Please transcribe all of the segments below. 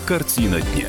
Картина дня.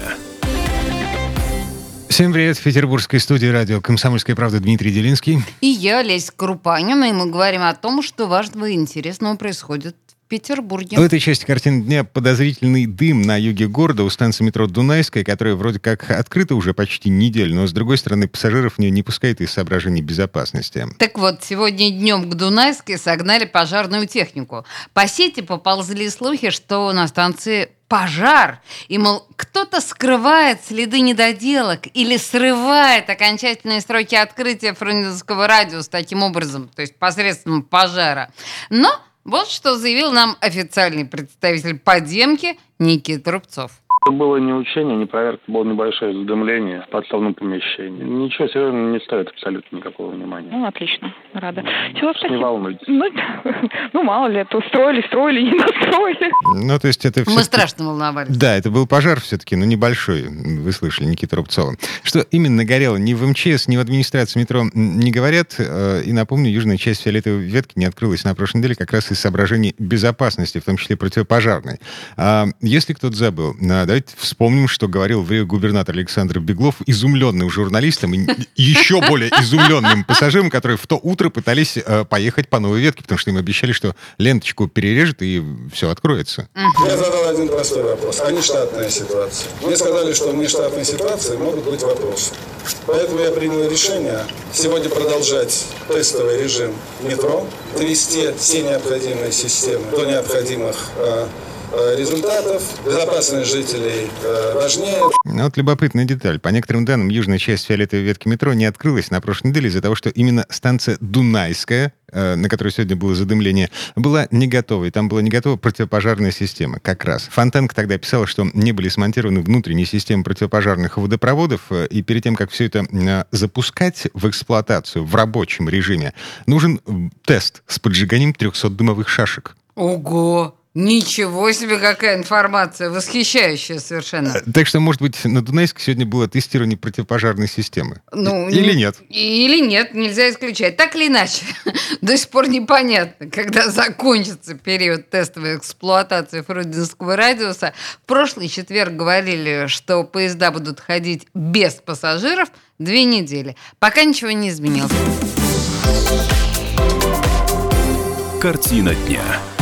Всем привет! В петербургской студии радио «Комсомольская правда» Дмитрий Делинский. И я, Леся Крупанина, и мы говорим о том, что важного и интересного происходит в Петербурге. В этой части картины дня подозрительный дым на юге города у станции метро Дунайская, которая вроде как открыта уже почти неделю, но, с другой стороны, пассажиров в нее не пускает из соображений безопасности. Так вот, сегодня днем к Дунайской согнали пожарную технику. По сети поползли слухи, что на станции пожар. И, мол, кто-то скрывает следы недоделок или срывает окончательные сроки открытия Фрунзенского радиуса таким образом, то есть посредством пожара. Но вот что заявил нам официальный представитель подземки Никита Рубцов. Это было не учение, не проверка, было небольшое задымление в подсобном помещении. Ничего серьезного не стоит абсолютно никакого внимания. Ну, отлично, рада. Чего Не волнуйтесь. Ну, мало ли, то строили, не достроили. Ну, то есть это Мы страшно волновались. Да, это был пожар все-таки, но небольшой. Вы слышали Никиту Рубцова. Что именно горело, ни в МЧС, ни в администрации метро не говорят. И напомню, южная часть фиолетовой ветки не открылась на прошлой неделе как раз из соображений безопасности, в том числе противопожарной. Если кто-то забыл, давайте вспомним, что говорил в Рио губернатор Александр Беглов, изумленным журналистам и еще более изумленным пассажирам, которые в то утро пытались поехать по новой ветке, потому что им обещали, что ленточку перережет и все откроется. Я задал один простой вопрос. А нештатная ситуация? Мне сказали, что в нештатной ситуации могут быть вопросы. Поэтому я принял решение сегодня продолжать тестовый режим метро, довести все необходимые системы до необходимых результатов. Безопасность жителей важнее. Вот любопытная деталь. По некоторым данным, южная часть фиолетовой ветки метро не открылась на прошлой неделе из-за того, что именно станция Дунайская, на которой сегодня было задымление, была не готова. И там была не готова противопожарная система как раз. Фонтанка тогда писала, что не были смонтированы внутренние системы противопожарных водопроводов. И перед тем, как все это запускать в эксплуатацию в рабочем режиме, нужен тест с поджиганием 300 дымовых шашек. Ого! Ничего себе, какая информация, восхищающая совершенно. Так что, может быть, на Дунайской сегодня было тестирование противопожарной системы? Или нет? Или нет, нельзя исключать. Так или иначе, до сих пор непонятно, когда закончится период тестовой эксплуатации Фрунзенского радиуса. В прошлый четверг говорили, что поезда будут ходить без пассажиров 2 недели. Пока ничего не изменилось. Картина дня.